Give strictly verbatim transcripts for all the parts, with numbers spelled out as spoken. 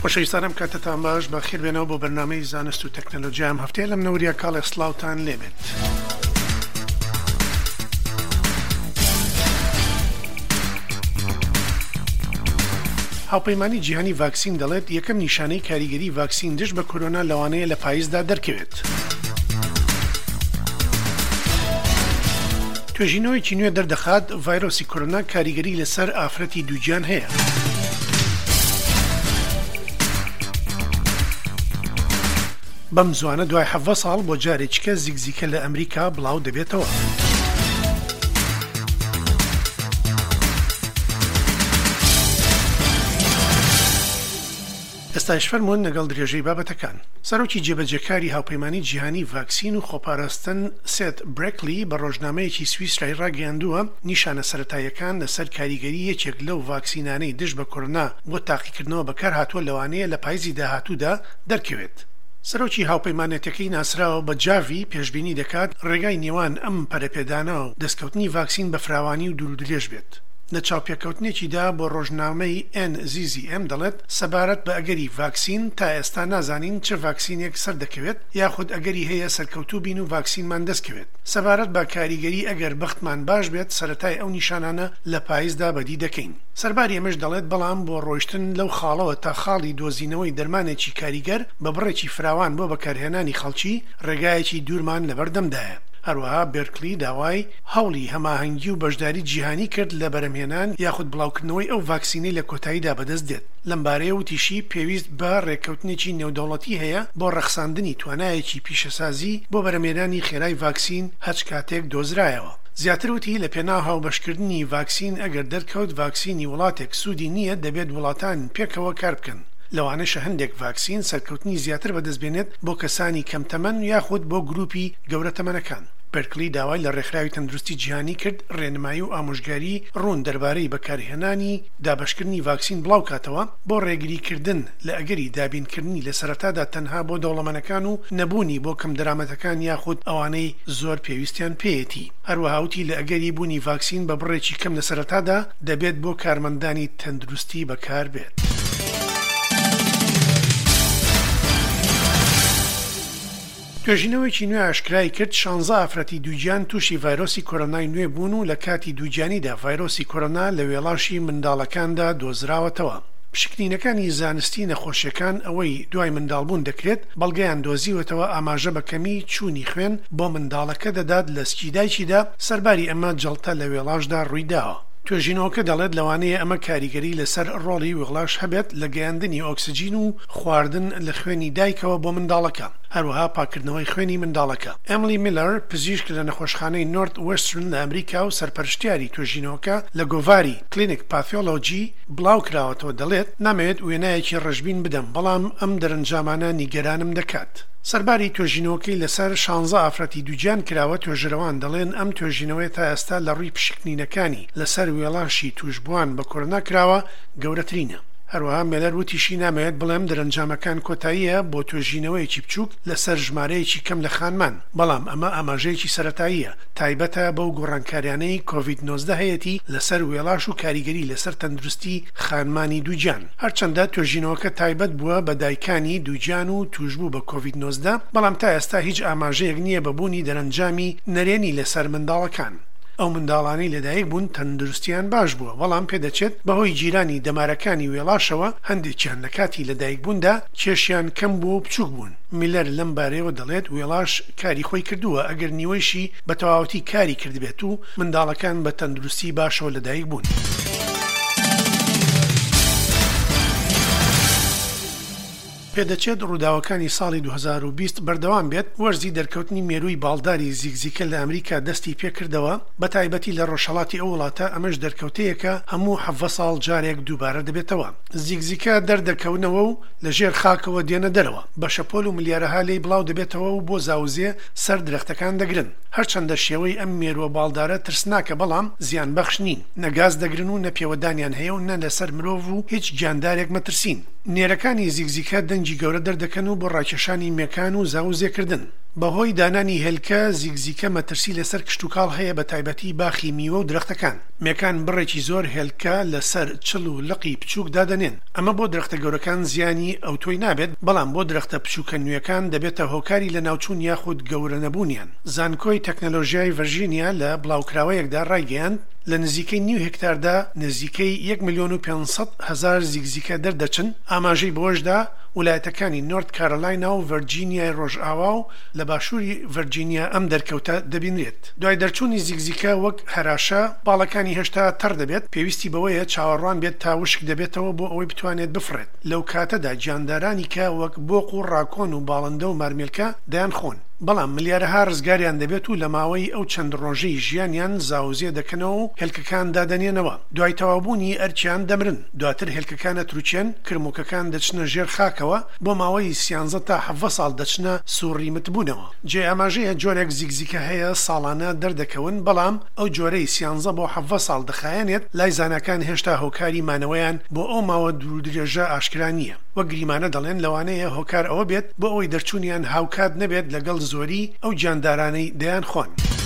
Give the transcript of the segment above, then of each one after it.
خۆشەویستانم کاتتان باش بە خێربێنەوە بۆ بەرنامەی زانست و تەکنەلۆجیام هەفتەیە لەم نەوریا کاڵێ سڵاوتان لێبێت. هاوپەیمانی جیهانی ڤاکسین دەڵێت یەکەم نیشانەی کاریگەری ڤاکسین دژ بە کۆرۆنا لەوانەیە لە پاییزدا دەرکەوێت. توێژینەوەیکی نوێ دەردەخات ڤایرۆسی کۆرۆنا کاریگەری لەسەر ئافرەتی دووگیان هەیە. بەم زوانە دوای حەڤە ساڵ بۆ جارێکیکە زیگزیکە لە ئەمریکا بڵاو دەبێتەوە. ئێستاش فەرمونون لەگەڵ درێژەی بابەتەکان. سەرۆکی جێبەجێکاری هاوپەیمانی جیهانی ڤاکسین و خۆپاراستن سێت برێکلی بە ڕۆژنامەیەکی سویسرای ڕاگەیاندووە نیشانە سەرەتاییەکان لەسەر کاریگەری یەکێک لەو ڤاکسینانەی دژ بە کۆرۆنا بۆ تاقیکردنەوە بەکار هاتووە لەوانەیە لە پاییزی داهاتوودا دەرکەوێت. سەرۆکی هاوپەیمانەتەکەی ناسراوە بە جاڤی پێشبینی دەکات ڕێگای نێوان ئەم پەرەپێدانە و دەستکەوتنی ڤاکسین بە فراوانی و دوور و درێژ بێت. لە چاوپێکەوتنێکیدا بۆ ڕۆژنامەی ئێن زی زی ئێم دەڵێت سەبارەت بە ئەگەری ڤاکسین تا ئێستا نازانین چه ڤاکسینێک سەر دەکەوێت یاخود ئەگەری هەیە سەرکەوتوو بین و ڤاکسینمان دەستکەوێت. سەبارەت بە کاریگەری ئەگەر بەختمان باش بێت سەرەتای ئەو نیشانانە لە پاییزدا بەدی دەکەین. سەرباری ئەمەش دەڵێت بەڵام بۆ ڕۆیشتن لەو خاڵەوە تا خاڵی دۆزینەوەی دەرمانێکی کاریگەر بە بڕێکی فراوان بۆ بەکارهێنانی خەڵکی ڕێگایەکی دوورمان لەبەردەمدایە. هەروەها بێرکلی داوای هەوڵی هەماهەنگی و بەشداری جیهانی کرد لە بەرەمهێنان یاخود بڵاوکردنەوەی ئەو ڤاکسینەی لە کۆتاییدا بەدەست دێت. لەمبارەیە وتیشی پێویست بە ڕێککەوتنێکی نێودەوڵەتی هەیە بۆ ڕەخساندنی توانایەکی پیشەسازی بۆ بەرەمهێنانی خێرای ڤاکسین هەچ کاتێک دۆزرایەوە. زیاتر وتی لە پێنا هاوبەشکردنی ڤاکسین ئەگەر دەرکەوت ڤاکسینی وڵاتێک سوودی نییە دەبێت وڵاتان پێکەوە کار بکەن. لەوانەشە هەندێک ڤاکسین سەرکەوتنی زیاتر بەدەستبێنێت بۆ کەسانی کەمتەمەن یاخود بۆ گروپی گەورەتەمەنەکان. بەرکلی داوای لە ڕێکخراوی تەندروستی جیهانی کرد ڕێنمایی و ئامۆژگاری ڕوون دەربارەی بەکارهێنانی دابەشکردنی ڤاکسین بڵاو کاتەوە بۆ ڕێگریکردن لە ئەگەری دابینکردنی لە سەرەتادا تەنها بۆ دەوڵەمەنەکان و نەبوونی بۆ کەم دەرامەتەکان یاخود ئەوانەی زۆر پێویستیان پێیەتی. هەروەهاوتی لە ئەگەری بوونی ڤاکسین بە بڕێکی کەم لە سەرەتادا دەبێت بۆ کارمەندانی تەندروستی بەکار بێت. توێژینەوەیکی نوێ ئاشکرای کرد شانزە ئافرەتی دووگیان تووشی ڤایرۆسی کۆرۆنای نوێ بوون و لە کاتی دووگیانیدا ڤایرۆسی کۆرۆنا لە وێڵاشی منداڵەکاندا دۆزراوەتەوە. پشکنینەکانی زانستی نەخۆشیەکان ئەوەی دوای منداڵبوون دەکرێت بەڵگەیان دۆزیوەتەوە ئاماژە بە کەمی چوونی خوێن بۆ منداڵەکە دەدات لە سکیدایکیدا سەرباری ئەمە جەڵتە لە وێڵاشدا ڕوویداوە. توێژینەوەکە دەڵێت لەوانەیە ئەمە کاریگەری لەسەر ڕۆڵی وێڵاش هەبێت لە گەیاندنی ئۆکسجین و خواردن لە خوێنی دایکەوە بۆ منداڵەکە، هەروەها پاکردنەوەی خوێنی منداڵەکە. ئەملی میلەر پزیشک لە نەخۆشخانەی نۆرت وێسترن لە ئەمریکا و سەرپەرشتیاری توێژینەوەکە لە گۆڤاری کلینیک پاثۆلۆجی بڵاو کراوەتەوە دەڵێت نامەوێت وێنایەکی ڕەشبین بدەم بەڵام ئەم دەرەنجامانە نیگەرانم دەکات. سەرباری توێژینەوەکەی لەسەر شانزە ئافرەتی دووگیان کراوە توێژەرەوان دەڵێن ئەم توێژینەوەی تا ئێستا لە ڕووی پشکنینەکانی لەسەر وێڵاشی توشبووان بە کۆرۆنا کراوە گەورەترینە. هەروەها مێلەر وتیشی نامەوێت بڵێم دەرەنجامەکان کۆتاییە بۆ توێژینەوەیکی بچووک لەسەر ژمارەیەکی کەم لە خانمان، بەڵام ئەمە ئاماژەیەکی سەرەتاییە تایبەتە بەو گۆڕانکاریانەی کۆڤید نۆزدە هەیەتی لەسەر وێڵاش و کاریگەری لەسەر تەندروستی خانمانی دووگیان. هەرچەندە توێژینەوەکە تایبەت بووە بە دایکانی دووگیان و توشبوو بە کۆڤید نۆزدە، بەڵام تا ئێستا هیچ ئاماژەیەک نییە بەبوونی دەرەنجامی نەرێنی لەسەر منداڵەکان. ئەو منداڵانی لەدایک بوون تەندروستیان باش بووە، بەڵام پێدەچێت بەهۆی جیرانی دەمارەکانی وێڵاشەوە هەندێکیان لە کاتی لەدایک بووندا کێشیان کەم بوو و بچووک بوون. میلەر لەم بارەیەوە دەڵێت وێڵاش کاری خۆی کردووە ئەگەر نیوەیشی بە تەواوەتی کاری کردبێت و منداڵەکان بە تەندروستی باشەوە لەدایک بوون. پێدەچێت ڕووداوەکانی ساڵی دوو هەزار و بیست بەردەوام بێت. وەرزی دەرکەوتنی مێرووی باڵداری زیگزیکە لە ئەمریکا دەستی پێکردەوە بە تایبەتی لە ڕۆژهەڵاتی ئەو وڵاتە ئەمەش دەرکەوتەیەکە هەموو حەڤە ساڵ جارێک دووبارە دەبێتەوە. زیگزیکە دەردەکەونەوە و لە ژێر خاکەوە دێنە دەرەوە، بە شەپۆل و ملیارەها لێی بڵاو دەبێتەوە و بۆ زاوزێ سەر درەختەکان دەگرن. هەرچەندە شێوەی ئەم مێرووە باڵدارە ترسناکە بەڵام زیان بەخش نین، نەگاز دەگرن و نەپێوەدانیان هەیە و نە لەسەر مرۆڤ و هیچ گیاندارێک مەترسین. نێرەکانی زیگزیکە دەنجی گەورە دەردەکەن و بۆ ڕاکێشانی مێکان و زاوزێکردن. بەهۆی دانانی هێلکە زیگزیکە مەترسی لەسەر کشتتوکاڵ هەیە بە تایبەتی باخی میوە و درەختەکان میەکان بڕێکی زۆر هێلکە لەسەر چڵ و لقی بچووک دادەنێن ئەمە بۆ درەختە گەورەکان زیانی ئەو تۆی نابێت بەڵام بۆ درەختە بچووکە نوێەکان دەبێتە هۆکاری لە ناوچوون یاخود گەورە نەبوونیان زانکۆی تەکنەلۆژیای ڤەرژینیا لە بڵاوکراوەیەکدا ڕایگەیاند لە نزیکەی نیو هکتاردا نزیکەی یەک ملیۆن و پێنجسەد هەزار زیگزیکە دەردەچن ئاماژەی بۆشدا وڵایەتەکانی نۆرت کارۆلاینا و ڤەرجینیای ڕۆژئاوا و لە باشووری ڤەرجینیا ئەم دەرکەوتە دەبینرێت دوای دەرچوونی زیگزیکە وەک هەراشە باڵەکانی هێشتا تەڕ دەبێت پێویستی بەوەیە چاوەڕوان بێت تا وشک دەبێتەوە بۆ ئەوەی بتوانێت بفرێت لەو کاتەدا گیاندارانی کە وەک بۆق و ڕاکۆن و باڵندە و مارمێلکە دەیان خۆن بەڵام ملیارەها ڕزگاریان دەبێت و لە ماوەی ئەو چەند ڕۆژەی ژیانیان زاوزێ دەکەنەوە و هێلکەکان دادەنێنەوە دوای تەوابوونی ئەرچیان دەمرن دواتر هێلکەکانە تروچێن کرمووکەکان دەچنە ژێر خاکەوە بۆ ماوەی سیانزە تا حەڤە ساڵ دەچنە سوڕی متبوونەوە جێ ئاماژەیە جۆرێک زیگزیکە هەیە ساڵانە دەردەکەون بەڵام ئەو جۆرەی سیانزە بۆ حەڤە ساڵ دەخایەنێت لای زانەکان هێشتا هۆکاری مانەوەیان بۆ ئەو ماوە دوور درێژە ئاشکرا نییە وەک گریمانە دەڵێن لەوانەیە هۆکار ئەوە بێت بۆ ئەوەی دەرچوونیان هاوکات نەبێت لەگەڵ زۆری ئەو گیاندارانەی دەیان خۆن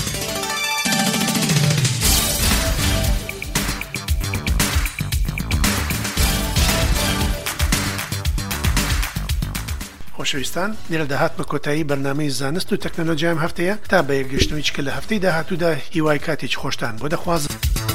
خۆشەویستان لێرە داهاتمە کۆتایی بەرنامەی زانست و تەکنۆلۆژیام هەفتەیە تا بە یەکگەشتنەوەی چکە لە هەفتەی داهاتوودا هیوای کاتێکی خۆشتان بۆ دەخوازم.